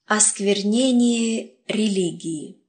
Осквернение религии.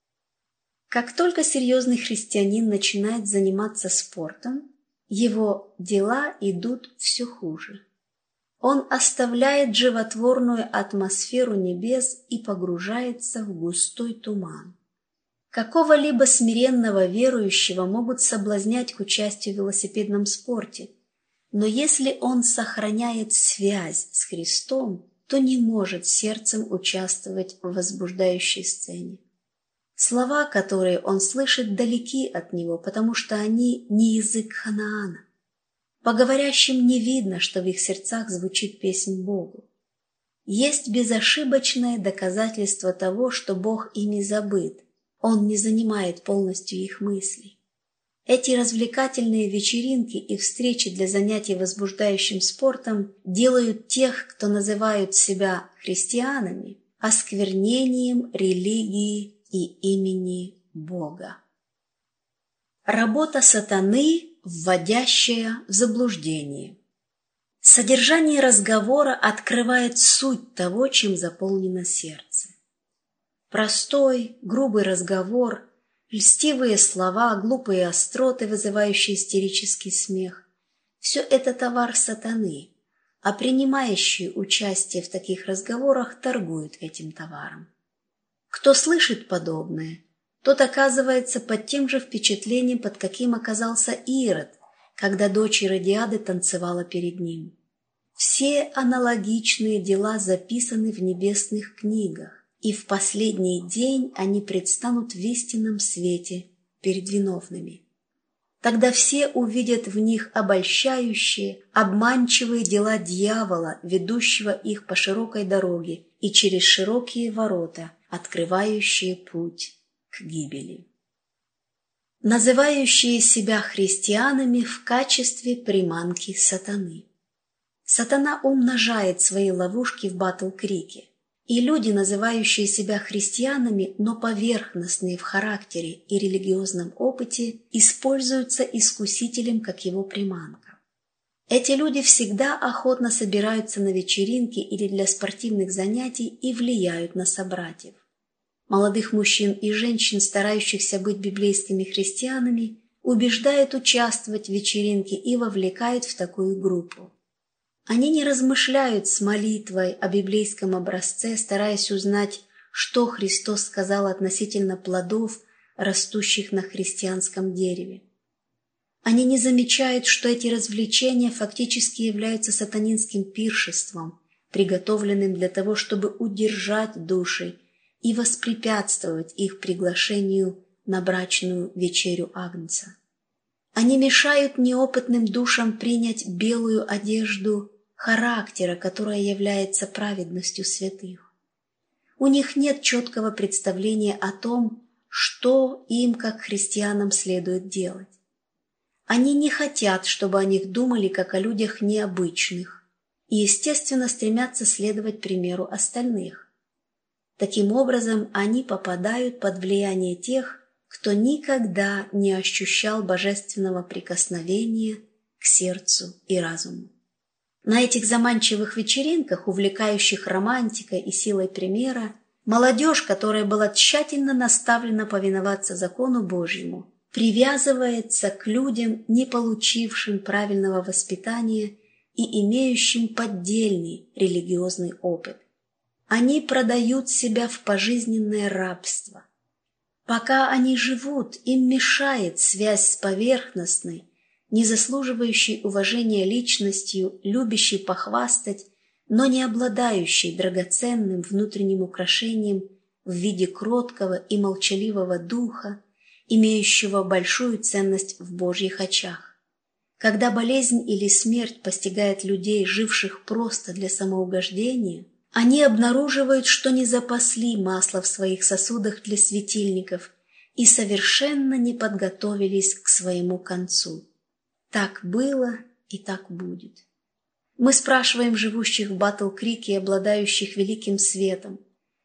Как только серьезный христианин начинает заниматься спортом, его дела идут все хуже. Он оставляет животворную атмосферу небес и погружается в густой туман. Какого-либо смиренного верующего могут соблазнять к участию в велосипедном спорте, но если он сохраняет связь с Христом, то не может сердцем участвовать в возбуждающей сцене. Слова, которые он слышит, далеки от него, потому что они не язык Ханаана. По говорящим не видно, что в их сердцах звучит песнь Богу. Есть безошибочное доказательство того, что Бог ими забыт, Он не занимает полностью их мыслей. Эти развлекательные вечеринки и встречи для занятий возбуждающим спортом делают тех, кто называют себя христианами, осквернением религии и имени Бога. Работа сатаны, вводящая в заблуждение. Содержание разговора открывает суть того, чем заполнено сердце. Простой, грубый разговор, льстивые слова, глупые остроты, вызывающие истерический смех – все это товар сатаны, а принимающие участие в таких разговорах торгуют этим товаром. Кто слышит подобное, тот оказывается под тем же впечатлением, под каким оказался Ирод, когда дочь Иродиады танцевала перед ним. Все аналогичные дела записаны в небесных книгах, и в последний день они предстанут в истинном свете перед виновными. Тогда все увидят в них обольщающие, обманчивые дела дьявола, ведущего их по широкой дороге и через широкие ворота, открывающие путь к гибели. Называющие себя христианами в качестве приманки сатаны. Сатана умножает свои ловушки в Батл-Крике. И люди, называющие себя христианами, но поверхностные в характере и религиозном опыте, используются искусителем как его приманка. Эти люди всегда охотно собираются на вечеринки или для спортивных занятий и влияют на собратьев. Молодых мужчин и женщин, старающихся быть библейскими христианами, убеждают участвовать в вечеринке и вовлекают в такую группу. Они не размышляют с молитвой о библейском образце, стараясь узнать, что Христос сказал относительно плодов, растущих на христианском дереве. Они не замечают, что эти развлечения фактически являются сатанинским пиршеством, приготовленным для того, чтобы удержать души и воспрепятствовать их приглашению на брачную вечерю Агнца. Они мешают неопытным душам принять белую одежду характера, которая является праведностью святых. У них нет четкого представления о том, что им, как христианам, следует делать. Они не хотят, чтобы о них думали, как о людях необычных, и, естественно, стремятся следовать примеру остальных. Таким образом, они попадают под влияние тех, кто никогда не ощущал божественного прикосновения к сердцу и разуму. На этих заманчивых вечеринках, увлекающих романтикой и силой примера, молодежь, которая была тщательно наставлена повиноваться закону Божьему, привязывается к людям, не получившим правильного воспитания и имеющим поддельный религиозный опыт. Они продают себя в пожизненное рабство. Пока они живут, им мешает связь с поверхностной, не заслуживающей уважения личностью, любящей похвастать, но не обладающей драгоценным внутренним украшением в виде кроткого и молчаливого духа, имеющего большую ценность в Божьих очах. Когда болезнь или смерть постигает людей, живших просто для самоугождения, они обнаруживают, что не запасли масло в своих сосудах для светильников и совершенно не подготовились к своему концу. Так было и так будет. Мы спрашиваем живущих в Батл-Крике и обладающих великим светом: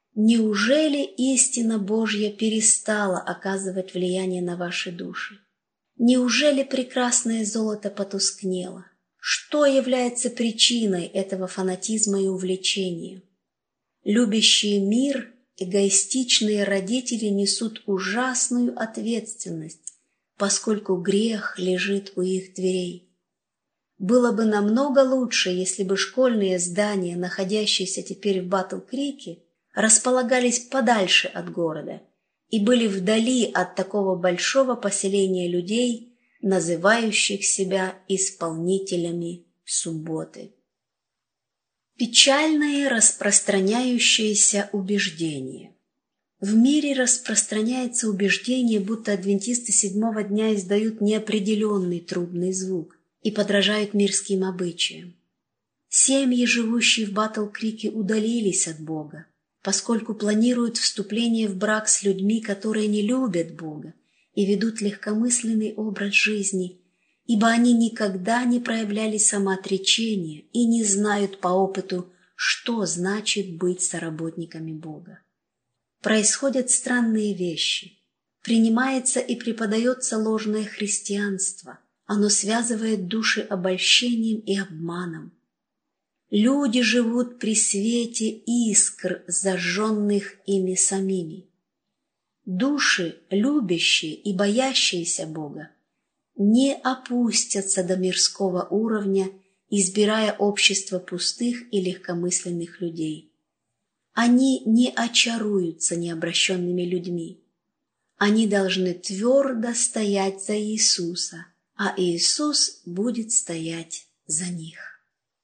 неужели истина Божья перестала оказывать влияние на ваши души? Неужели прекрасное золото потускнело? Что является причиной этого фанатизма и увлечения? Любящие мир, эгоистичные родители несут ужасную ответственность, поскольку грех лежит у их дверей. Было бы намного лучше, если бы школьные здания, находящиеся теперь в Батл-Крике, располагались подальше от города и были вдали от такого большого поселения людей, называющих себя исполнителями субботы. Печальное распространяющееся убеждение. В мире распространяется убеждение, будто адвентисты седьмого дня издают неопределенный трубный звук и подражают мирским обычаям. Семьи, живущие в Батл-Крике, удалились от Бога, поскольку планируют вступление в брак с людьми, которые не любят Бога и ведут легкомысленный образ жизни, ибо они никогда не проявляли самоотречения и не знают по опыту, что значит быть соработниками Бога. Происходят странные вещи. Принимается и преподается ложное христианство. Оно связывает души обольщением и обманом. Люди живут при свете искр, зажженных ими самими. Души, любящие и боящиеся Бога, не опустятся до мирского уровня, избирая общество пустых и легкомысленных людей. Они не очаруются необращенными людьми. Они должны твердо стоять за Иисуса, а Иисус будет стоять за них.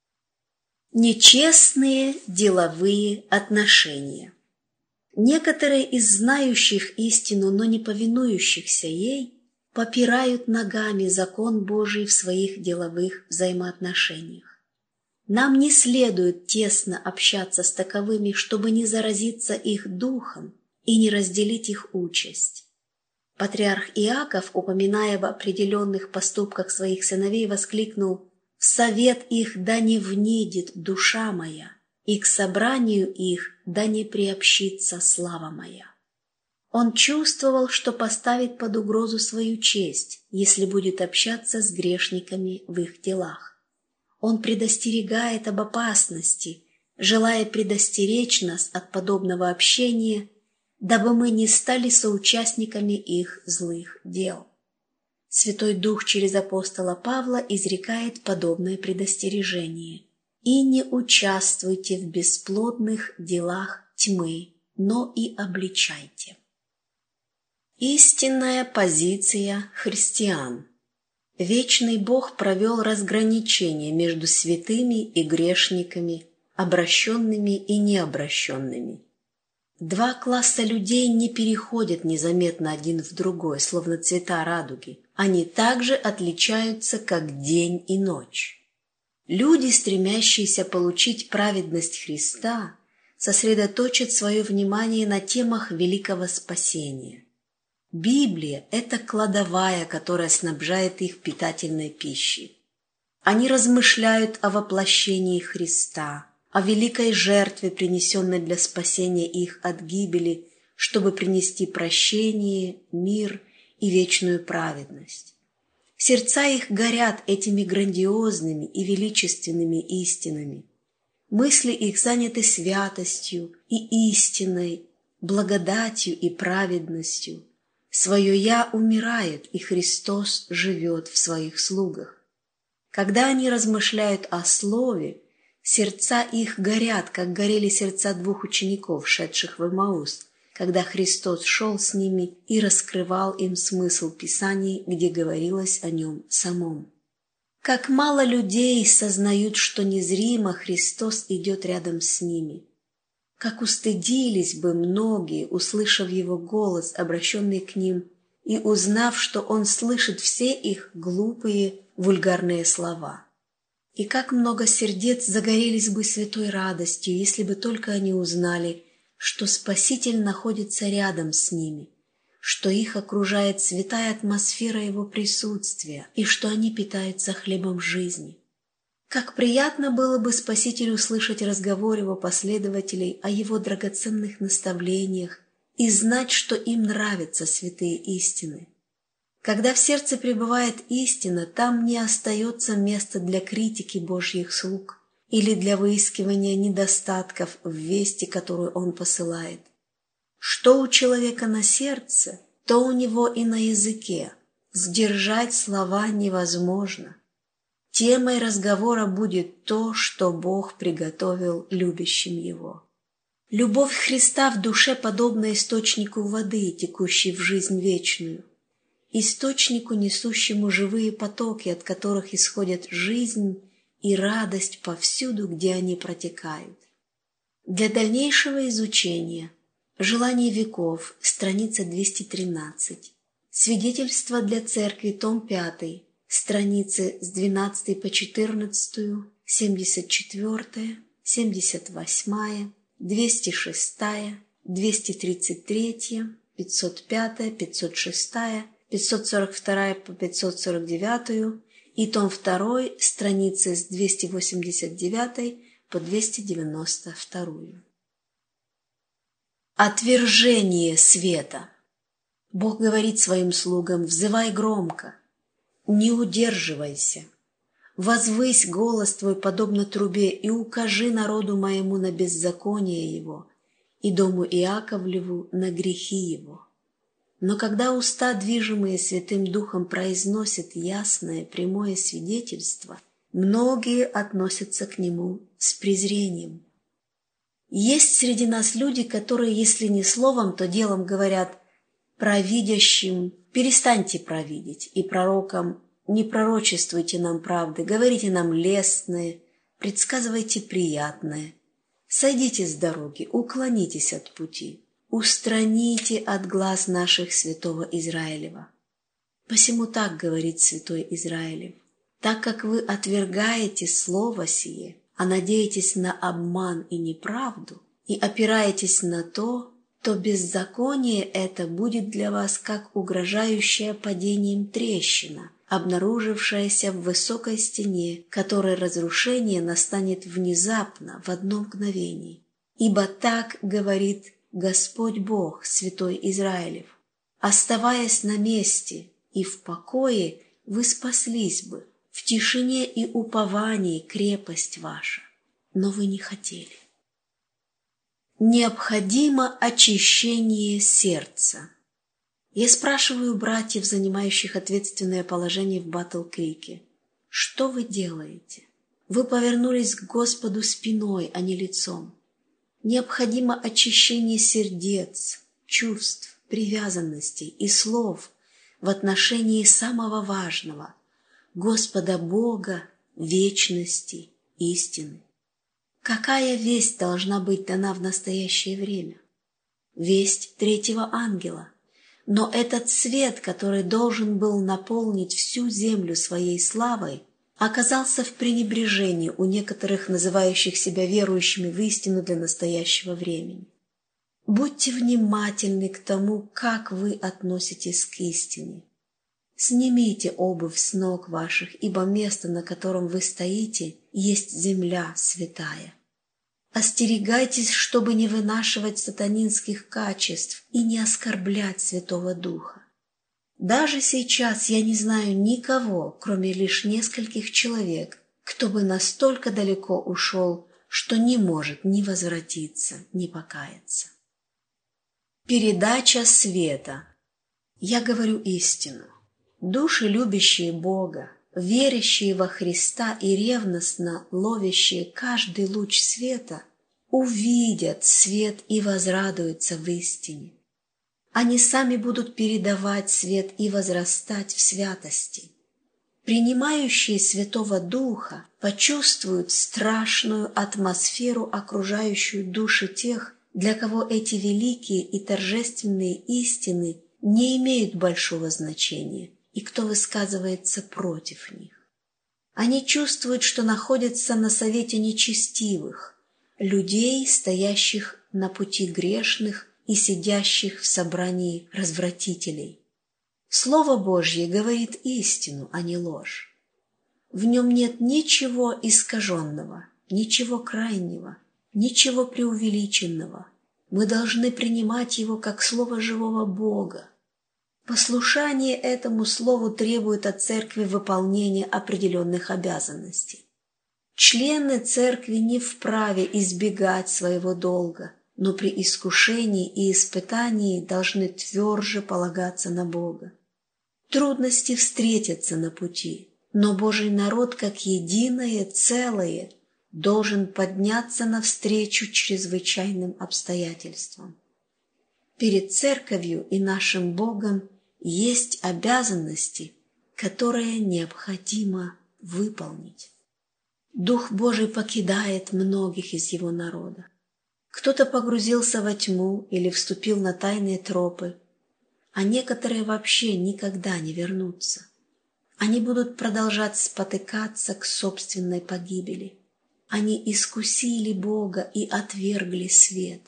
Нечестные деловые отношения. Некоторые из знающих истину, но не повинующихся ей, попирают ногами закон Божий в своих деловых взаимоотношениях. Нам не следует тесно общаться с таковыми, чтобы не заразиться их духом и не разделить их участь. Патриарх Иаков, упоминая об определенных поступках своих сыновей, воскликнул: «В совет их да не внидит душа моя, и к собранию их да не приобщится слава моя». Он чувствовал, что поставит под угрозу свою честь, если будет общаться с грешниками в их делах. Он предостерегает об опасности, желая предостеречь нас от подобного общения, дабы мы не стали соучастниками их злых дел. Святой Дух через апостола Павла изрекает подобное предостережение: «И не участвуйте в бесплодных делах тьмы, но и обличайте». Истинная позиция христиан. Вечный Бог провел разграничение между святыми и грешниками, обращенными и необращенными. Два класса людей не переходят незаметно один в другой, словно цвета радуги. Они также отличаются, как день и ночь. Люди, стремящиеся получить праведность Христа, сосредоточат свое внимание на темах великого спасения. Библия – это кладовая, которая снабжает их питательной пищей. Они размышляют о воплощении Христа, о великой жертве, принесенной для спасения их от гибели, чтобы принести прощение, мир и вечную праведность. Сердца их горят этими грандиозными и величественными истинами. Мысли их заняты святостью и истиной, благодатью и праведностью. Свое «я» умирает, и Христос живет в своих слугах. Когда они размышляют о Слове, сердца их горят, как горели сердца двух учеников, шедших в Эмаус, когда Христос шел с ними и раскрывал им смысл Писаний, где говорилось о нем самом. Как мало людей сознают, что незримо Христос идет рядом с ними. Как устыдились бы многие, услышав Его голос, обращенный к ним, и узнав, что Он слышит все их глупые, вульгарные слова. И как много сердец загорелись бы святой радостью, если бы только они узнали, что Спаситель находится рядом с ними, что их окружает святая атмосфера Его присутствия и что они питаются хлебом жизни. Как приятно было бы Спасителю слышать разговор Его последователей о Его драгоценных наставлениях и знать, что им нравятся святые истины. Когда в сердце пребывает истина, там не остается места для критики Божьих слуг, или для выискивания недостатков в вести, которую он посылает. Что у человека на сердце, то у него и на языке. Сдержать слова невозможно. Темой разговора будет то, что Бог приготовил любящим Его. Любовь Христа в душе подобна источнику воды, текущей в жизнь вечную, источнику, несущему живые потоки, от которых исходят жизнь и радость повсюду, где они протекают. Для дальнейшего изучения «Желание веков», страница 213, «Свидетельство для церкви», том 5, страницы с 12 по 14, 74, 78, 206, 233, 505, 506, 542 по 549 и том 2, страницы с 289 по 292. Отвержение света. Бог говорит своим слугам: «Взывай громко, не удерживайся, возвысь голос твой подобно трубе и укажи народу моему на беззаконие его и дому Иаковлеву на грехи его». Но когда уста, движимые Святым Духом, произносят ясное, прямое свидетельство, многие относятся к нему с презрением. Есть среди нас люди, которые, если не словом, то делом говорят провидящим: перестаньте провидеть, и пророкам: не пророчествуйте нам правды, говорите нам лестное, предсказывайте приятное. Сойдите с дороги, уклонитесь от пути, устраните от глаз наших святого Израилева. Посему так говорит святой Израилев: так как вы отвергаете слово сие, а надеетесь на обман и неправду, и опираетесь на то беззаконие это будет для вас как угрожающая падением трещина, обнаружившаяся в высокой стене, которой разрушение настанет внезапно, в одно мгновение. Ибо так говорит Господь Бог, святой Израилев: оставаясь на месте и в покое, вы спаслись бы, в тишине и уповании крепость ваша, но вы не хотели. Необходимо очищение сердца. Я спрашиваю братьев, занимающих ответственное положение в Батл-Крике: что вы делаете? Вы повернулись к Господу спиной, а не лицом. Необходимо очищение сердец, чувств, привязанностей и слов в отношении самого важного – Господа Бога, вечности, истины. Какая весть должна быть дана в настоящее время? Весть третьего ангела. Но этот свет, который должен был наполнить всю землю своей славой, оказался в пренебрежении у некоторых, называющих себя верующими в истину для настоящего времени. Будьте внимательны к тому, как вы относитесь к истине. Снимите обувь с ног ваших, ибо место, на котором вы стоите, есть земля святая. Остерегайтесь, чтобы не вынашивать сатанинских качеств и не оскорблять Святого Духа. Даже сейчас я не знаю никого, кроме лишь нескольких человек, кто бы настолько далеко ушел, что не может ни возвратиться, ни покаяться. Передача света. Я говорю истину. Души, любящие Бога, верящие во Христа и ревностно ловящие каждый луч света, увидят свет и возрадуются в истине. Они сами будут передавать свет и возрастать в святости. Принимающие Святого Духа почувствуют страшную атмосферу, окружающую души тех, для кого эти великие и торжественные истины не имеют большого значения, и кто высказывается против них. Они чувствуют, что находятся на совете нечестивых, людей, стоящих на пути грешных и сидящих в собрании развратителей. Слово Божье говорит истину, а не ложь. В нем нет ничего искаженного, ничего крайнего, ничего преувеличенного. Мы должны принимать его как слово живого Бога. Послушание этому слову требует от церкви выполнения определенных обязанностей. Члены церкви не вправе избегать своего долга, но при искушении и испытании должны тверже полагаться на Бога. Трудности встретятся на пути, но Божий народ, как единое целое, должен подняться навстречу чрезвычайным обстоятельствам. Перед церковью и нашим Богом есть обязанности, которые необходимо выполнить. Дух Божий покидает многих из его народа. Кто-то погрузился во тьму или вступил на тайные тропы, а некоторые вообще никогда не вернутся. Они будут продолжать спотыкаться к собственной погибели. Они искусили Бога и отвергли свет.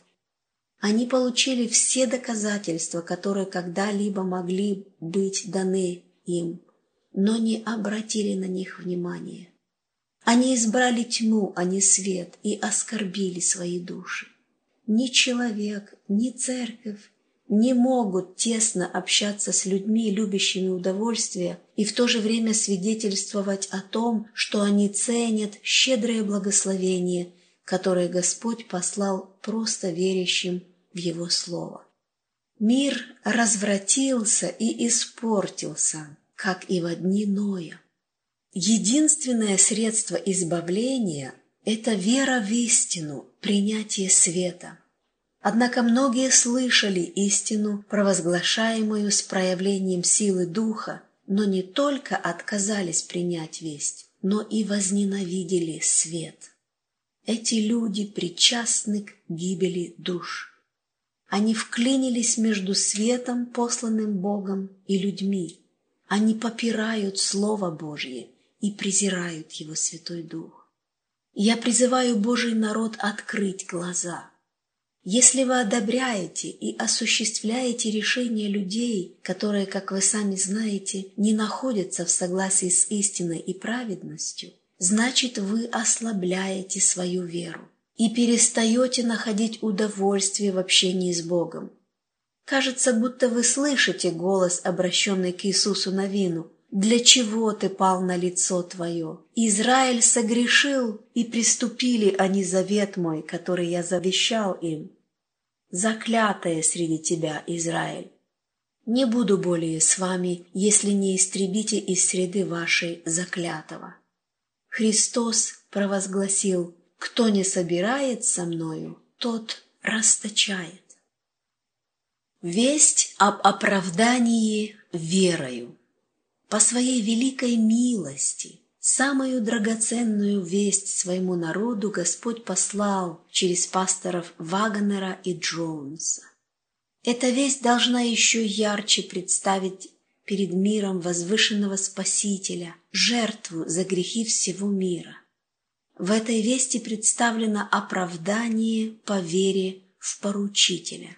Они получили все доказательства, которые когда-либо могли быть даны им, но не обратили на них внимания. Они избрали тьму, а не свет, и оскорбили свои души. Ни человек, ни церковь не могут тесно общаться с людьми, любящими удовольствие, и в то же время свидетельствовать о том, что они ценят щедрое благословение, которое Господь послал просто верящим в Его Слово. Мир развратился и испортился, как и во дни Ноя. Единственное средство избавления – это вера в истину, принятие света. Однако многие слышали истину, провозглашаемую с проявлением силы Духа, но не только отказались принять весть, но и возненавидели свет. Эти люди причастны к гибели душ. Они вклинились между светом, посланным Богом, и людьми. Они попирают Слово Божье и презирают Его Святой Дух. Я призываю Божий народ открыть глаза. Если вы одобряете и осуществляете решения людей, которые, как вы сами знаете, не находятся в согласии с истиной и праведностью, значит, вы ослабляете свою веру и перестаете находить удовольствие в общении с Богом. Кажется, будто вы слышите голос, обращенный к Иисусу Навину: «Для чего ты пал на лицо твое? Израиль согрешил, и приступили они завет мой, который я завещал им. Заклятое среди тебя, Израиль! Не буду более с вами, если не истребите из среды вашей заклятого». Христос провозгласил: «Кто не собирает со мною, тот расточает». Весть об оправдании верою. По своей великой милости самую драгоценную весть своему народу Господь послал через пасторов Вагнера и Джонса. Эта весть должна еще ярче представить перед миром возвышенного Спасителя, жертву за грехи всего мира. В этой вести представлено оправдание по вере в поручителя.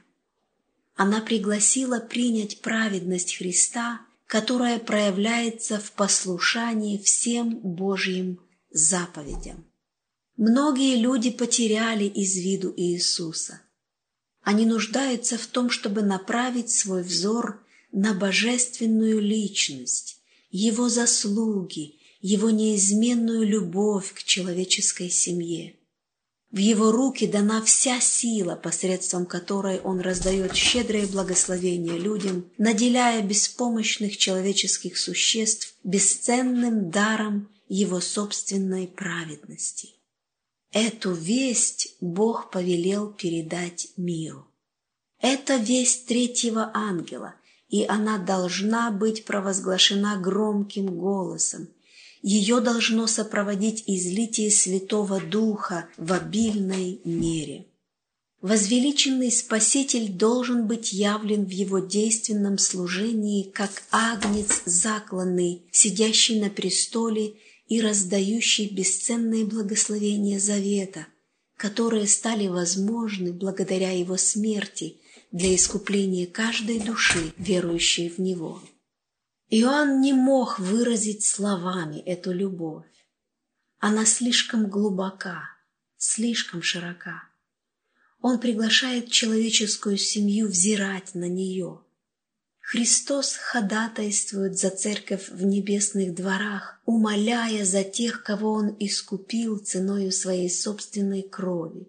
Она пригласила принять праведность Христа, которая проявляется в послушании всем Божьим заповедям. Многие люди потеряли из виду Иисуса. Они нуждаются в том, чтобы направить свой взор на божественную личность, Его заслуги, Его неизменную любовь к человеческой семье. В Его руки дана вся сила, посредством которой Он раздает щедрое благословение людям, наделяя беспомощных человеческих существ бесценным даром Его собственной праведности. Эту весть Бог повелел передать миру. Это весть третьего ангела, и она должна быть провозглашена громким голосом. Ее должно сопроводить излитие Святого Духа в обильной мере. Возвеличенный Спаситель должен быть явлен в Его действенном служении, как агнец закланный, сидящий на престоле и раздающий бесценные благословения завета, которые стали возможны благодаря Его смерти для искупления каждой души, верующей в Него. Иоанн не мог выразить словами эту любовь. Она слишком глубока, слишком широка. Он приглашает человеческую семью взирать на нее. Христос ходатайствует за церковь в небесных дворах, умоляя за тех, кого Он искупил ценою своей собственной крови.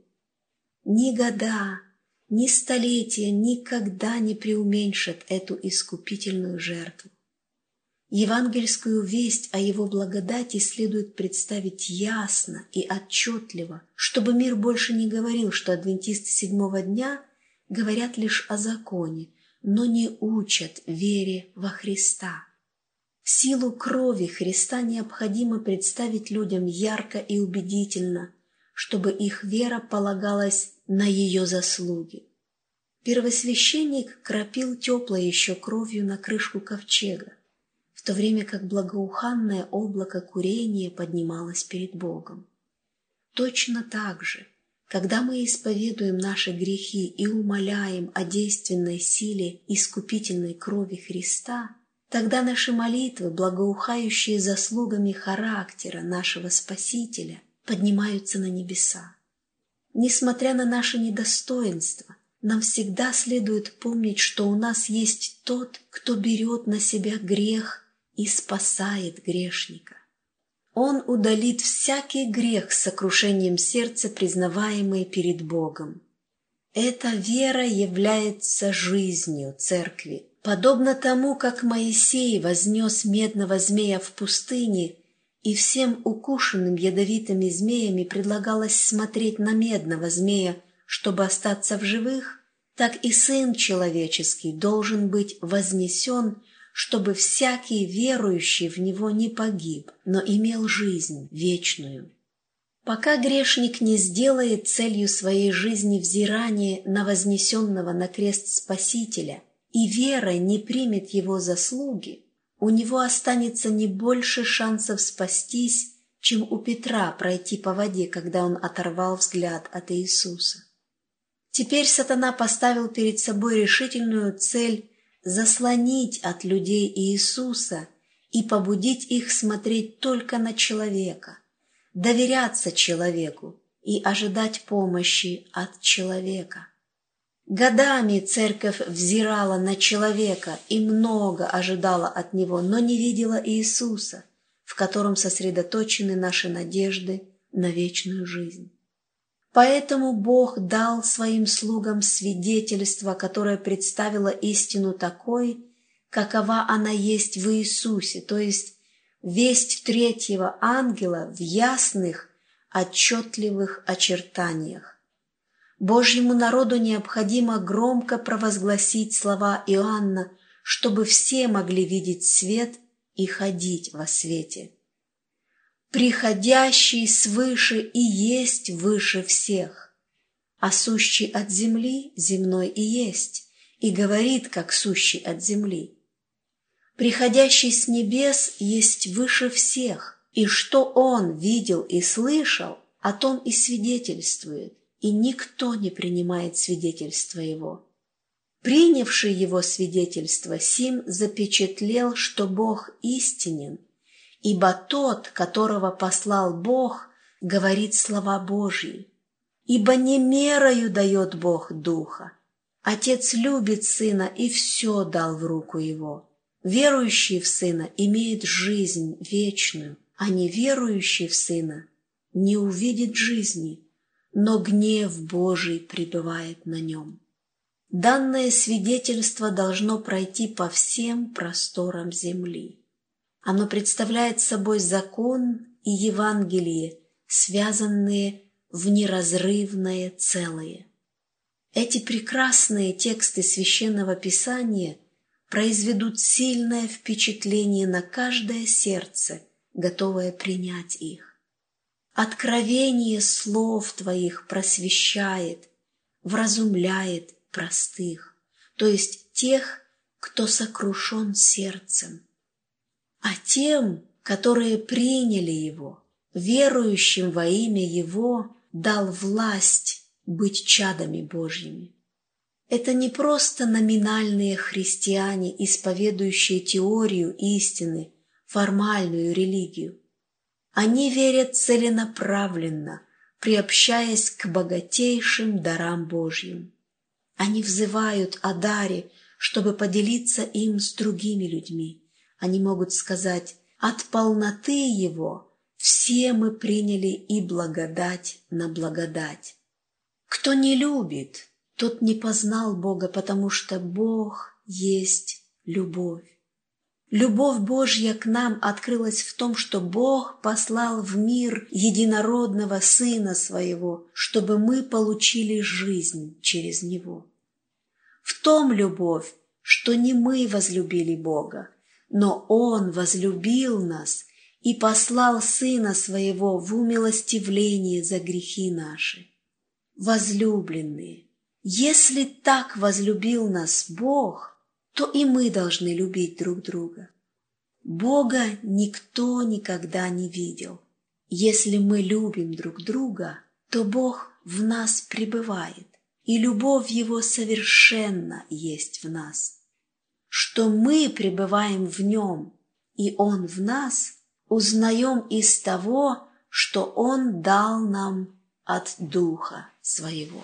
Ни года, ни столетия никогда не преуменьшат эту искупительную жертву. Евангельскую весть о Его благодати следует представить ясно и отчетливо, чтобы мир больше не говорил, что адвентисты седьмого дня говорят лишь о законе, но не учат вере во Христа. Силу крови Христа необходимо представить людям ярко и убедительно, чтобы их вера полагалась на ее заслуги. Первосвященник кропил теплой еще кровью на крышку ковчега, в то время как благоуханное облако курения поднималось перед Богом. Точно так же, когда мы исповедуем наши грехи и умоляем о действенной силе искупительной крови Христа, тогда наши молитвы, благоухающие заслугами характера нашего Спасителя, поднимаются на небеса. Несмотря на наше недостоинство, нам всегда следует помнить, что у нас есть Тот, кто берет на себя грех и спасает грешника. Он удалит всякий грех с сокрушением сердца, признаваемый перед Богом. Эта вера является жизнью Церкви. Подобно тому, как Моисей вознес медного змея в пустыне, и всем укушенным ядовитыми змеями предлагалось смотреть на медного змея, чтобы остаться в живых, так и Сын Человеческий должен быть вознесен, чтобы всякий верующий в Него не погиб, но имел жизнь вечную. Пока грешник не сделает целью своей жизни взирание на вознесенного на крест Спасителя и верой не примет Его заслуги, у него останется не больше шансов спастись, чем у Петра пройти по воде, когда он оторвал взгляд от Иисуса. Теперь сатана поставил перед собой решительную цель заслонить от людей Иисуса и побудить их смотреть только на человека, доверяться человеку и ожидать помощи от человека. Годами церковь взирала на человека и много ожидала от него, но не видела Иисуса, в котором сосредоточены наши надежды на вечную жизнь. Поэтому Бог дал своим слугам свидетельство, которое представило истину такой, какова она есть в Иисусе, то есть весть третьего ангела в ясных, отчетливых очертаниях. Божьему народу необходимо громко провозгласить слова Иоанна, чтобы все могли видеть свет и ходить во свете. «Приходящий свыше и есть выше всех, а сущий от земли земной и есть, и говорит, как сущий от земли. Приходящий с небес есть выше всех, и что он видел и слышал, о том и свидетельствует, и никто не принимает свидетельства его. Принявший его свидетельство сим запечатлел, что Бог истинен, ибо тот, которого послал Бог, говорит слова Божьи. Ибо не мерою дает Бог Духа. Отец любит Сына и все дал в руку Его. Верующий в Сына имеет жизнь вечную, а неверующий в Сына не увидит жизни, но гнев Божий пребывает на нем. Данное свидетельство должно пройти по всем просторам земли. Оно представляет собой закон и Евангелие, связанные в неразрывное целое. Эти прекрасные тексты Священного Писания произведут сильное впечатление на каждое сердце, готовое принять их. Откровение слов Твоих просвещает, вразумляет простых, то есть тех, кто сокрушен сердцем. А тем, которые приняли Его, верующим во имя Его, дал власть быть чадами Божьими. Это не просто номинальные христиане, исповедующие теорию истины, формальную религию. Они верят целенаправленно, приобщаясь к богатейшим дарам Божьим. Они взывают о даре, чтобы поделиться им с другими людьми. Они могут сказать: «От полноты Его все мы приняли и благодать на благодать». Кто не любит, тот не познал Бога, потому что Бог есть любовь. Любовь Божья к нам открылась в том, что Бог послал в мир единородного Сына Своего, чтобы мы получили жизнь через Него. В том любовь, что не мы возлюбили Бога, но Он возлюбил нас и послал Сына Своего в умилостивление за грехи наши. Возлюбленные, если так возлюбил нас Бог, то и мы должны любить друг друга. Бога никто никогда не видел. Если мы любим друг друга, то Бог в нас пребывает, и любовь Его совершенно есть в нас. Что мы пребываем в Нем, и Он в нас, узнаем из того, что Он дал нам от Духа Своего.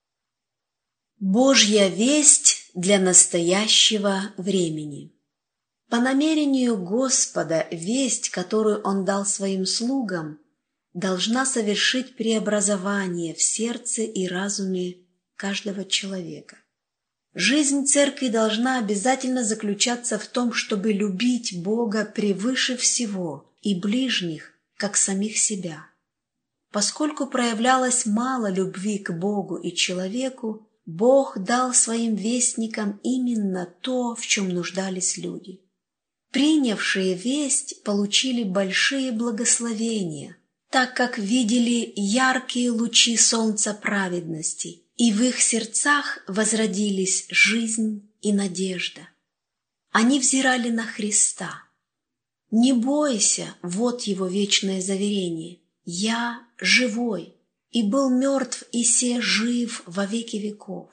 Божья весть для настоящего времени. По намерению Господа весть, которую Он дал Своим слугам, должна совершить преобразование в сердце и разуме каждого человека. Жизнь Церкви должна обязательно заключаться в том, чтобы любить Бога превыше всего и ближних, как самих себя. Поскольку проявлялось мало любви к Богу и человеку, Бог дал Своим вестникам именно то, в чем нуждались люди. Принявшие весть получили большие благословения, так как видели яркие лучи солнца праведности, и в их сердцах возродились жизнь и надежда. Они взирали на Христа. «Не бойся», вот Его вечное заверение, «Я живой, и был мертв, и се жив во веки веков».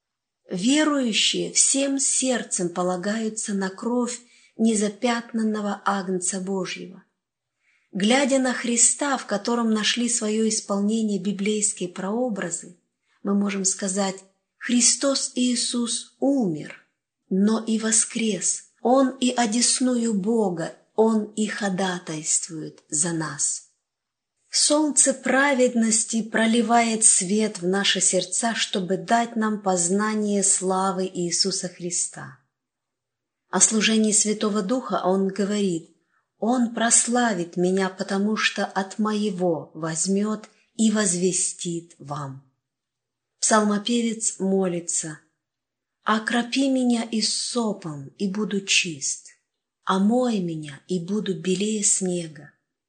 Верующие всем сердцем полагаются на кровь незапятнанного Агнца Божьего. Глядя на Христа, в котором нашли свое исполнение библейские прообразы, мы можем сказать: Христос Иисус умер, но и воскрес. Он и одесную Бога, Он и ходатайствует за нас. Солнце праведности проливает свет в наши сердца, чтобы дать нам познание славы Иисуса Христа. О служении Святого Духа Он говорит: «Он прославит меня, потому что от моего возьмет и возвестит вам». Псалмопевец молится: «Окропи меня иссопом, и буду чист, омой меня, и буду белее снега.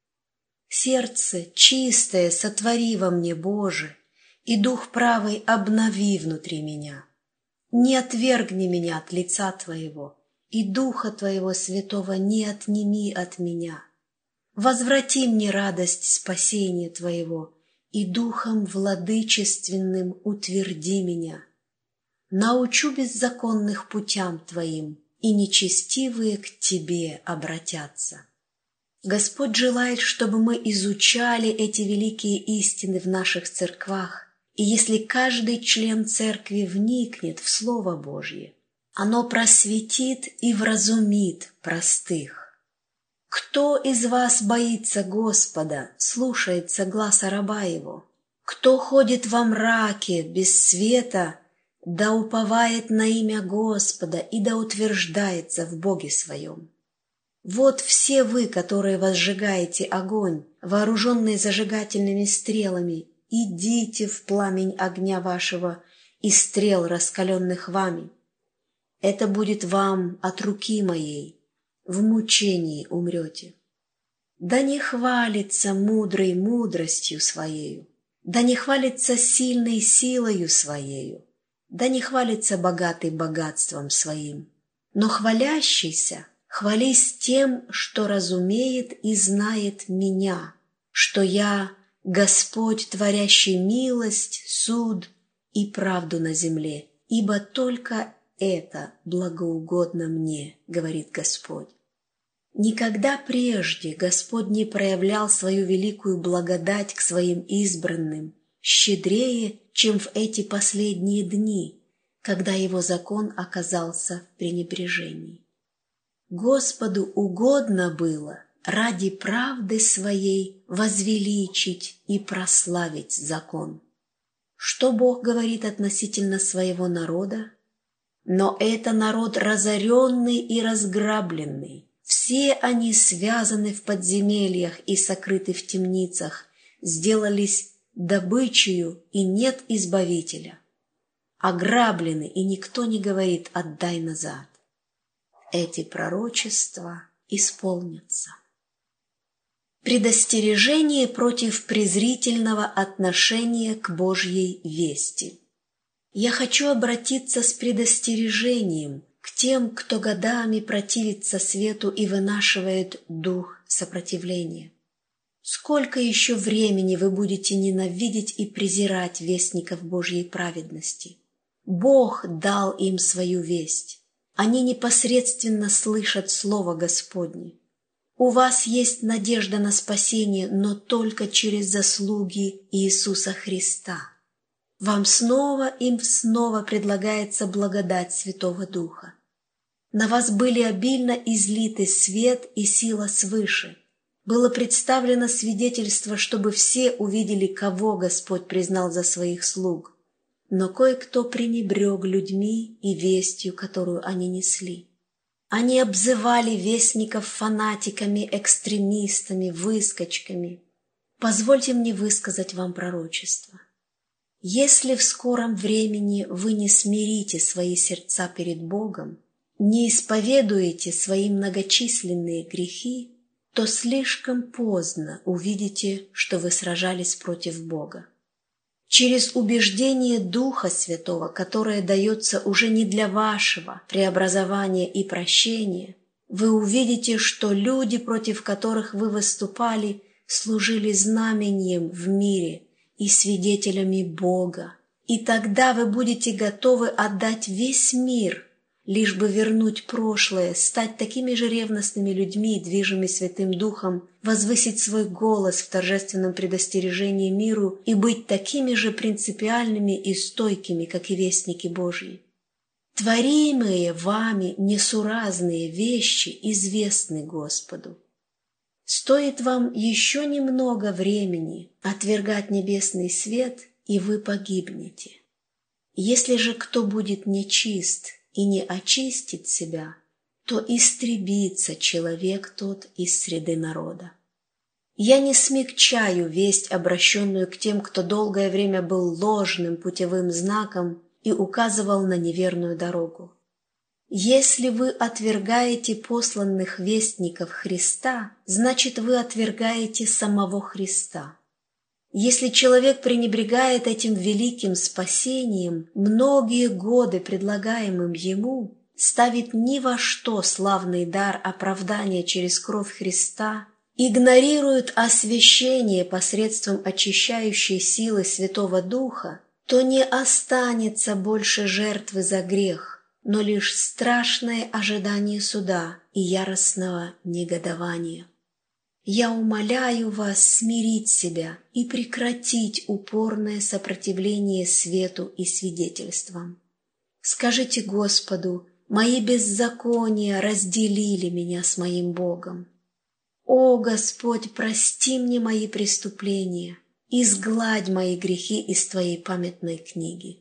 Сердце чистое сотвори во мне, Боже, и дух правый обнови внутри меня. Не отвергни меня от лица Твоего, и Духа Твоего Святого не отними от меня. Возврати мне радость спасения Твоего, и Духом владычественным утверди меня. Научу беззаконных путям Твоим, и нечестивые к Тебе обратятся». Господь желает, чтобы мы изучали эти великие истины в наших церквах, и если каждый член церкви вникнет в Слово Божье, оно просветит и вразумит простых. Кто из вас боится Господа, слушается гласа раба Его? Кто ходит во мраке, без света, да уповает на имя Господа и да утверждается в Боге Своем? Вот все вы, которые возжигаете огонь, вооруженные зажигательными стрелами, идите в пламень огня вашего и стрел, раскаленных вами. Это будет вам от руки моей, в мучении умрете. Да не хвалится мудрый мудростью своею, да не хвалится сильной силою своею, да не хвалится богатый богатством своим, но хвалящийся хвались тем, что разумеет и знает меня, что я Господь, творящий милость, суд и правду на земле, ибо только это благоугодно мне, говорит Господь. Никогда прежде Господь не проявлял свою великую благодать к своим избранным щедрее, чем в эти последние дни, когда его закон оказался в пренебрежении. Господу угодно было ради правды своей возвеличить и прославить закон. Что Бог говорит относительно своего народа? Но это народ разоренный и разграбленный. Все они связаны в подземельях и сокрыты в темницах, сделались добычею, и нет избавителя. Ограблены, и никто не говорит «отдай назад». Эти пророчества исполнятся. Предостережение против презрительного отношения к Божьей вести. Я хочу обратиться с предостережением к тем, кто годами противится свету и вынашивает дух сопротивления. Сколько еще времени вы будете ненавидеть и презирать вестников Божьей праведности? Бог дал им свою весть. Они непосредственно слышат Слово Господне. У вас есть надежда на спасение, но только через заслуги Иисуса Христа. Вам снова и снова предлагается благодать Святого Духа. На вас были обильно излиты свет и сила свыше. Было представлено свидетельство, чтобы все увидели, кого Господь признал за своих слуг. Но кое-кто пренебрег людьми и вестью, которую они несли. Они обзывали вестников фанатиками, экстремистами, выскочками. Позвольте мне высказать вам пророчество. Если в скором времени вы не смирите свои сердца перед Богом, не исповедуете свои многочисленные грехи, то слишком поздно увидите, что вы сражались против Бога. Через убеждение Духа Святого, которое дается уже не для вашего преобразования и прощения, вы увидите, что люди, против которых вы выступали, служили знамением в мире и свидетелями Бога. И тогда вы будете готовы отдать весь мир, лишь бы вернуть прошлое, стать такими же ревностными людьми, движимыми Святым Духом, возвысить свой голос в торжественном предостережении миру и быть такими же принципиальными и стойкими, как и вестники Божьи. Творимые вами несуразные вещи известны Господу. Стоит вам еще немного времени отвергать небесный свет, и вы погибнете. Если же кто будет нечист и не очистит себя, то истребится человек тот из среды народа. Я не смягчаю весть, обращенную к тем, кто долгое время был ложным путевым знаком и указывал на неверную дорогу. Если вы отвергаете посланных вестников Христа, значит, вы отвергаете самого Христа. Если человек пренебрегает этим великим спасением, многие годы предлагаемым ему, ставит ни во что славный дар оправдания через кровь Христа, игнорирует освящение посредством очищающей силы Святого Духа, то не останется больше жертвы за грех, но лишь страшное ожидание суда и яростного негодования. Я умоляю вас смирить себя и прекратить упорное сопротивление свету и свидетельствам. Скажите Господу: «Мои беззакония разделили меня с моим Богом. О, Господь, прости мне мои преступления, изгладь мои грехи из Твоей памятной книги».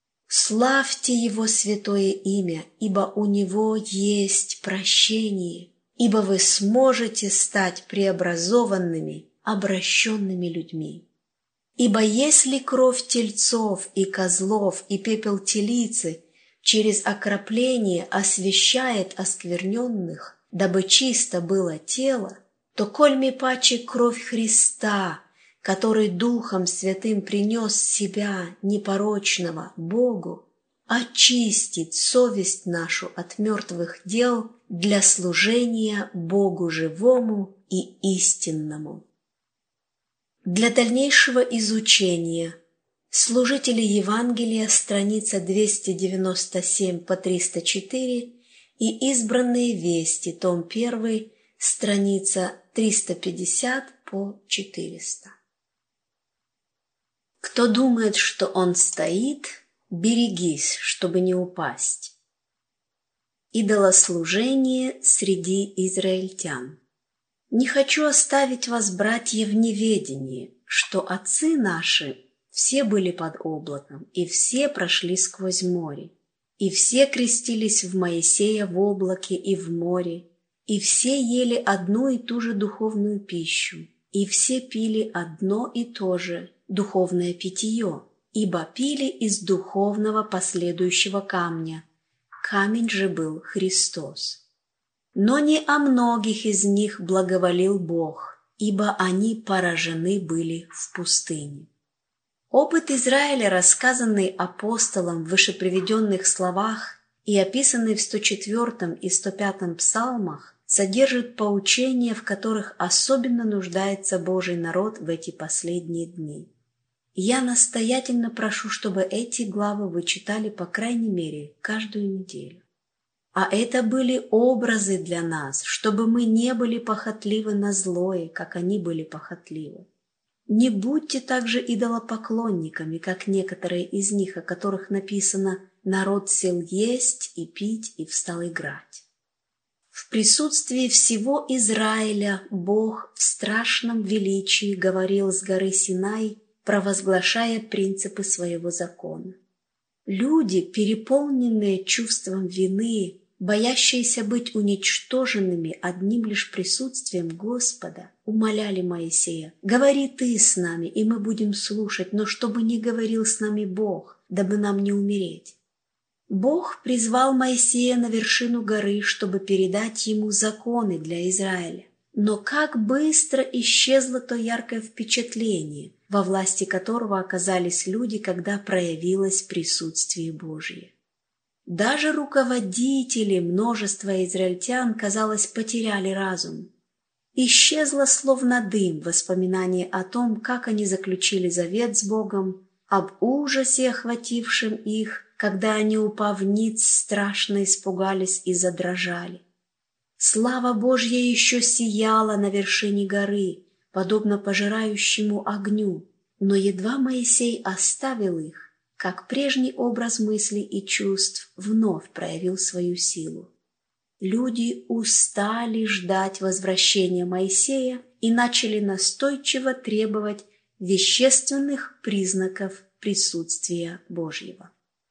Славьте Его святое имя, ибо у Него есть прощение, ибо вы сможете стать преобразованными, обращенными людьми. Ибо если кровь тельцов и козлов и пепел телицы через окропление освящает оскверненных, дабы чисто было тело, то кольми паче кровь Христа, который Духом Святым принес себя непорочного Богу, очистит совесть нашу от мертвых дел для служения Богу живому и истинному. Для дальнейшего изучения служители Евангелия, страница 297 по 304 и избранные вести, том 1, страница 350 по 400. Кто думает, что он стоит, берегись, чтобы не упасть. Идолослужение среди израильтян. Не хочу оставить вас, братья, в неведении, что отцы наши все были под облаком, и все прошли сквозь море, и все крестились в Моисея в облаке и в море, и все ели одну и ту же духовную пищу, и все пили одно и то же духовное питье, ибо пили из духовного последующего камня. Камень же был Христос. Но не о многих из них благоволил Бог, ибо они поражены были в пустыне. Опыт Израиля, рассказанный апостолом в вышеприведенных словах и описанный в 104 и 105 псалмах, содержит поучения, в которых особенно нуждается Божий народ в эти последние дни. Я настоятельно прошу, чтобы эти главы вы читали по крайней мере каждую неделю. А это были образы для нас, чтобы мы не были похотливы на злое, как они были похотливы. Не будьте также идолопоклонниками, как некоторые из них, о которых написано «народ сел есть и пить и встал играть». В присутствии всего Израиля Бог в страшном величии говорил с горы Синай, провозглашая принципы своего закона. Люди, переполненные чувством вины, боящиеся быть уничтоженными одним лишь присутствием Господа, умоляли Моисея: «Говори ты с нами, и мы будем слушать, но чтобы не говорил с нами Бог, дабы нам не умереть». Бог призвал Моисея на вершину горы, чтобы передать ему законы для Израиля. Но как быстро исчезло то яркое впечатление, во власти которого оказались люди, когда проявилось присутствие Божье. Даже руководители множества израильтян, казалось, потеряли разум. Исчезло словно дым воспоминание о том, как они заключили завет с Богом, об ужасе, охватившем их, когда они, упав ниц, страшно испугались и задрожали. Слава Божья еще сияла на вершине горы, подобно пожирающему огню, но едва Моисей оставил их, как прежний образ мыслей и чувств вновь проявил свою силу. Люди устали ждать возвращения Моисея и начали настойчиво требовать вещественных признаков присутствия Божьего.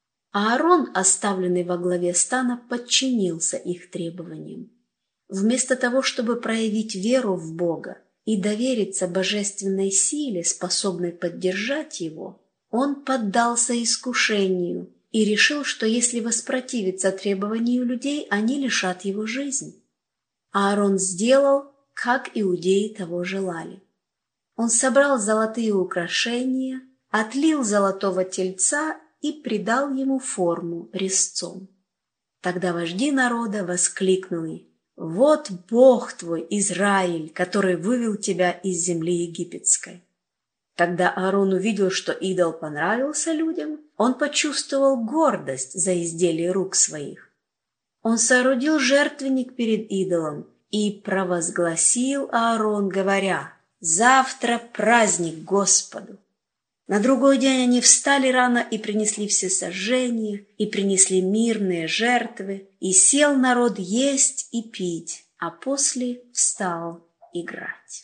Аарон, оставленный во главе стана, подчинился их требованиям. Вместо того, чтобы проявить веру в Бога и довериться божественной силе, способной поддержать его, он поддался искушению и решил, что если воспротивиться требованию людей, они лишат его жизни. Аарон сделал, как иудеи того желали. Он собрал золотые украшения, отлил золотого тельца и придал ему форму резцом. Тогда вожди народа воскликнули: «Вот Бог твой, Израиль, который вывел тебя из земли египетской». Когда Аарон увидел, что идол понравился людям, он почувствовал гордость за изделие рук своих. Он соорудил жертвенник перед идолом и провозгласил Аарон, говоря: «Завтра праздник Господу». На другой день они встали рано и принесли всесожжения, и принесли мирные жертвы, и сел народ есть и пить, а после встал играть.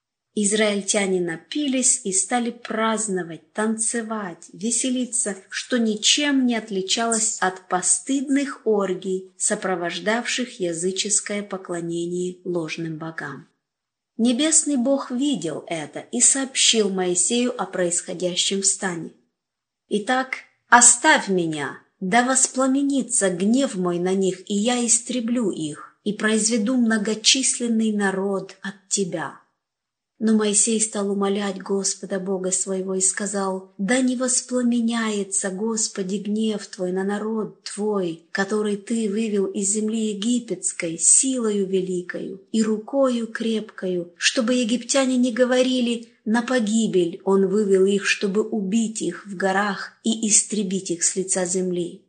Израильтяне напились и стали праздновать, танцевать, веселиться, что ничем не отличалось от постыдных оргий, сопровождавших языческое поклонение ложным богам. Небесный Бог видел это и сообщил Моисею о происходящем в стане. «Итак, оставь меня, да воспламенится гнев мой на них, и я истреблю их, и произведу многочисленный народ от тебя». Но Моисей стал умолять Господа Бога своего и сказал: «Да не воспламеняется, Господи, гнев Твой на народ Твой, который Ты вывел из земли египетской силою великою и рукою крепкою, чтобы египтяне не говорили: на погибель Он вывел их, чтобы убить их в горах и истребить их с лица земли.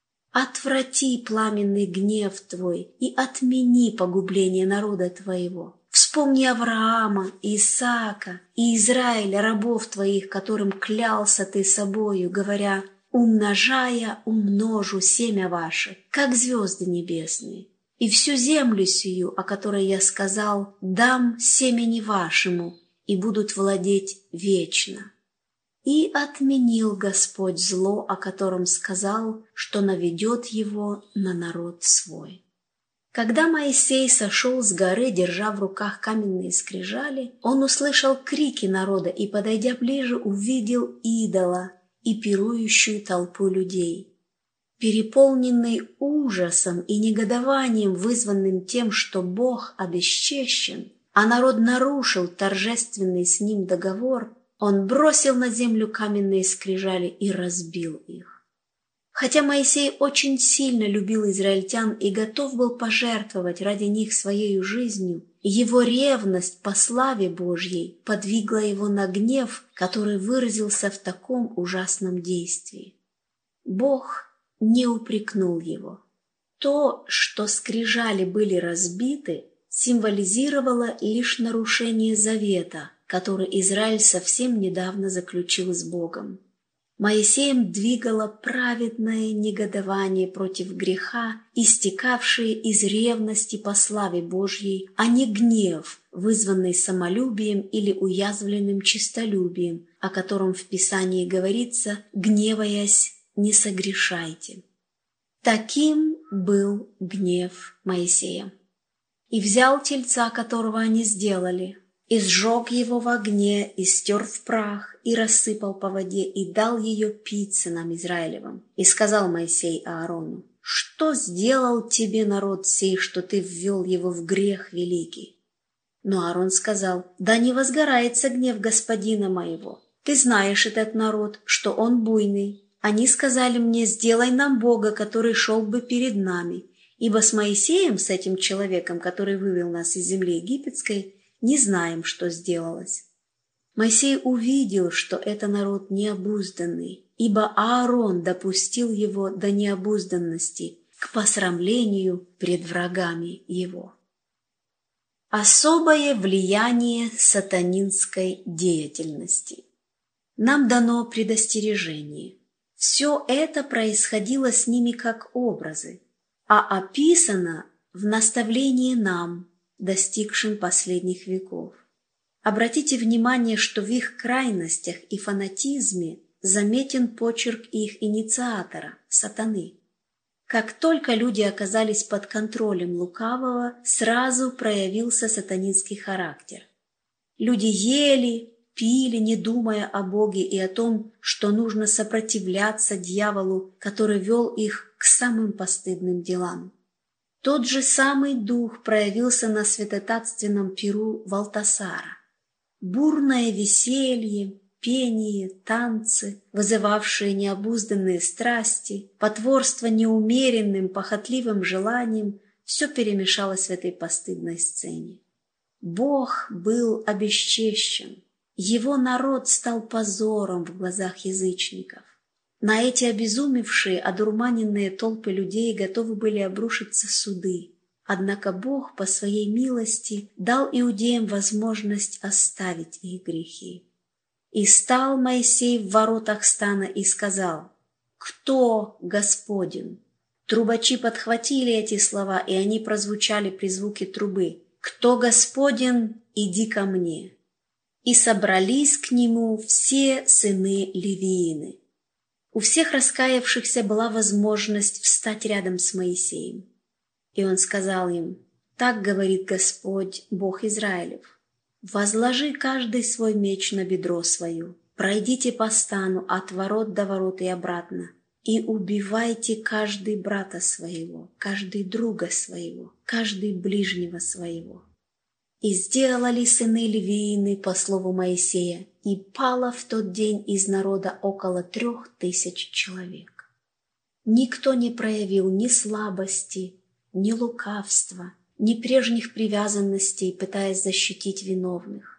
Отврати пламенный гнев Твой и отмени погубление народа Твоего. Вспомни Авраама, Исаака и Израиля, рабов Твоих, которым клялся Ты собою, говоря: умножая, умножу семя ваше, как звезды небесные, и всю землю сию, о которой я сказал, дам семени вашему, и будут владеть вечно. И отменил Господь зло, о котором сказал, что наведет его на народ свой. Когда Моисей сошел с горы, держа в руках каменные скрижали, он услышал крики народа и, подойдя ближе, увидел идола и пирующую толпу людей. Переполненный ужасом и негодованием, вызванным тем, что Бог обесчещен, а народ нарушил торжественный с ним договор, он бросил на землю каменные скрижали и разбил их. Хотя Моисей очень сильно любил израильтян и готов был пожертвовать ради них своей жизнью, его ревность по славе Божьей подвигла его на гнев, который выразился в таком ужасном действии. Бог не упрекнул его. То, что скрижали были разбиты, символизировало лишь нарушение завета, который Израиль совсем недавно заключил с Богом. Моисеем двигало праведное негодование против греха, истекавшее из ревности по славе Божьей, а не гнев, вызванный самолюбием или уязвленным честолюбием, о котором в Писании говорится: «Гневаясь, не согрешайте». Таким был гнев Моисея. «И взял тельца, которого они сделали, и сжег его в огне, и стер в прах, и рассыпал по воде, и дал ее пить сынам Израилевым. И сказал Моисей Аарону: что сделал тебе народ сей, что ты ввел его в грех великий? Но Аарон сказал: да не возгорается гнев господина моего. Ты знаешь этот народ, что он буйный. Они сказали мне: сделай нам Бога, который шел бы перед нами. Ибо с Моисеем, с этим человеком, который вывел нас из земли египетской, не знаем, что сделалось. Моисей увидел, что это народ необузданный, ибо Аарон допустил его до необузданности, к посрамлению пред врагами его». Особое влияние сатанинской деятельности. Нам дано предостережение. Все это происходило с ними как образы, а описано в наставлении нам, достигшим последних веков. Обратите внимание, что в их крайностях и фанатизме заметен почерк их инициатора, сатаны. Как только люди оказались под контролем лукавого, сразу проявился сатанинский характер. Люди ели, пили, не думая о Боге и о том, что нужно сопротивляться дьяволу, который вел их к самым постыдным делам. Тот же самый дух проявился на святотатственном пиру Валтасара. Бурное веселье, пение, танцы, вызывавшие необузданные страсти, потворство неумеренным, похотливым желаниям, все перемешалось в этой постыдной сцене. Бог был обесчещен, его народ стал позором в глазах язычников. На эти обезумевшие, одурманенные толпы людей готовы были обрушиться суды. Однако Бог по своей милости дал иудеям возможность оставить их грехи. «И стал Моисей в воротах стана и сказал: кто Господин?» Трубачи подхватили эти слова, и они прозвучали при звуке трубы: «Кто Господин, иди ко мне». И собрались к нему все сыны Левиины. У всех раскаявшихся была возможность встать рядом с Моисеем. И он сказал им: «Так говорит Господь, Бог Израилев: возложи каждый свой меч на бедро свое, пройдите по стану от ворот до ворот и обратно, и убивайте каждый брата своего, каждый друга своего, каждый ближнего своего». И сделали сыны Левиины по слову Моисея, и пало в тот день из народа около 3000 человек. Никто не проявил ни слабости, ни лукавства, ни прежних привязанностей, пытаясь защитить виновных.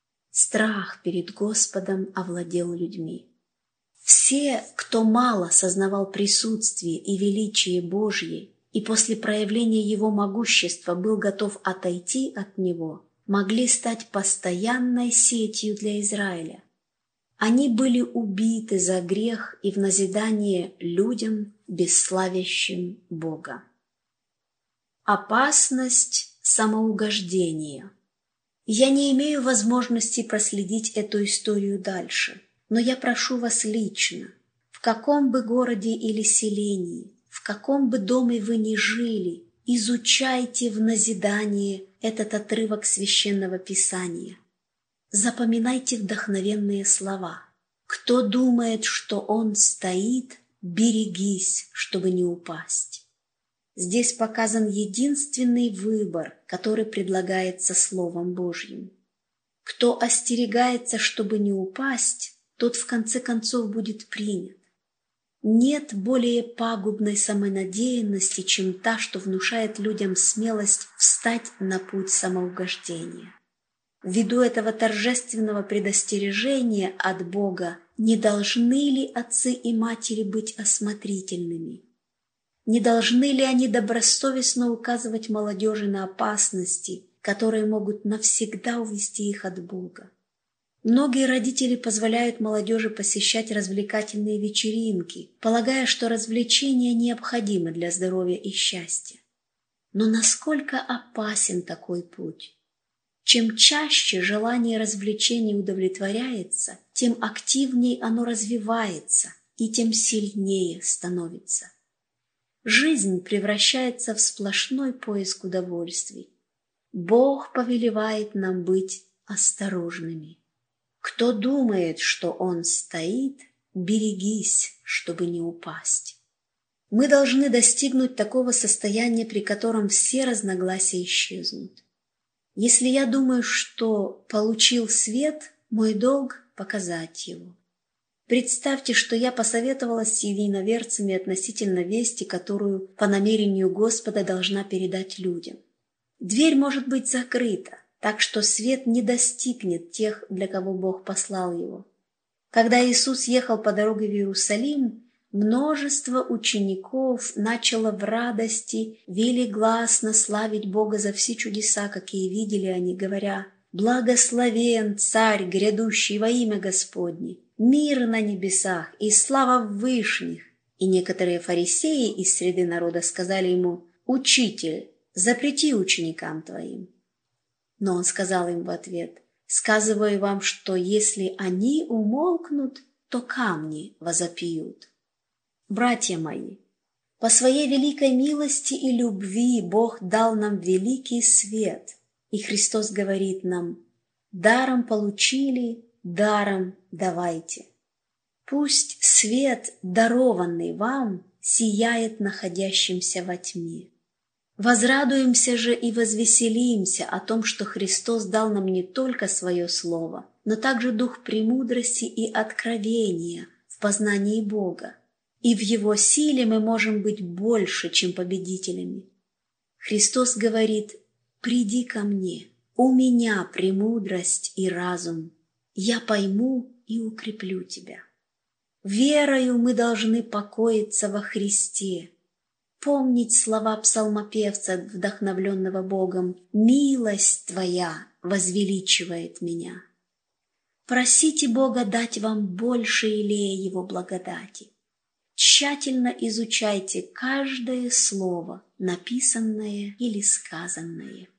Страх перед Господом овладел людьми. Все, кто мало сознавал присутствие и величие Божье, и после проявления Его могущества был готов отойти от Него, могли стать постоянной сетью для Израиля. Они были убиты за грех и в назидание людям, бесславящим Бога. Опасность самоугождения. Я не имею возможности проследить эту историю дальше, но я прошу вас лично, в каком бы городе или селении, в каком бы доме вы ни жили, изучайте в назидание этот отрывок Священного Писания. Запоминайте вдохновенные слова. Кто думает, что он стоит, берегись, чтобы не упасть. Здесь показан единственный выбор, который предлагается Словом Божьим. Кто остерегается, чтобы не упасть, тот в конце концов будет принят. Нет более пагубной самонадеянности, чем та, что внушает людям смелость встать на путь самоугождения. Ввиду этого торжественного предостережения от Бога, не должны ли отцы и матери быть осмотрительными? Не должны ли они добросовестно указывать молодежи на опасности, которые могут навсегда увести их от Бога? Многие родители позволяют молодежи посещать развлекательные вечеринки, полагая, что развлечения необходимы для здоровья и счастья. Но насколько опасен такой путь? Чем чаще желание развлечений удовлетворяется, тем активнее оно развивается и тем сильнее становится. Жизнь превращается в сплошной поиск удовольствий. Бог повелевает нам быть осторожными. Кто думает, что он стоит, берегись, чтобы не упасть. Мы должны достигнуть такого состояния, при котором все разногласия исчезнут. Если я думаю, что получил свет, мой долг – показать его. Представьте, что я посоветовалась с единоверцами относительно вести, которую по намерению Господа должна передать людям. Дверь может быть закрыта, так что свет не достигнет тех, для кого Бог послал его. Когда Иисус ехал по дороге в Иерусалим, множество учеников начало в радости велигласно славить Бога за все чудеса, какие видели они, говоря: «Благословен Царь, грядущий во имя Господне, мир на небесах и слава в вышних». И некоторые фарисеи из среды народа сказали ему: «Учитель, запрети ученикам твоим». Но он сказал им в ответ: «Сказываю вам, что если они умолкнут, то камни возопьют». Братья мои, по своей великой милости и любви Бог дал нам великий свет, и Христос говорит нам: «Даром получили, даром давайте». Пусть свет, дарованный вам, сияет находящимся во тьме. Возрадуемся же и возвеселимся о том, что Христос дал нам не только свое Слово, но также дух премудрости и откровения в познании Бога. И в Его силе мы можем быть больше, чем победителями. Христос говорит: «Приди ко мне, у меня премудрость и разум, я пойму и укреплю тебя». Верою мы должны покоиться во Христе, помнить слова псалмопевца, вдохновленного Богом: «Милость Твоя возвеличивает меня». Просите Бога дать вам больше илея Его благодати. Тщательно изучайте каждое слово, написанное или сказанное.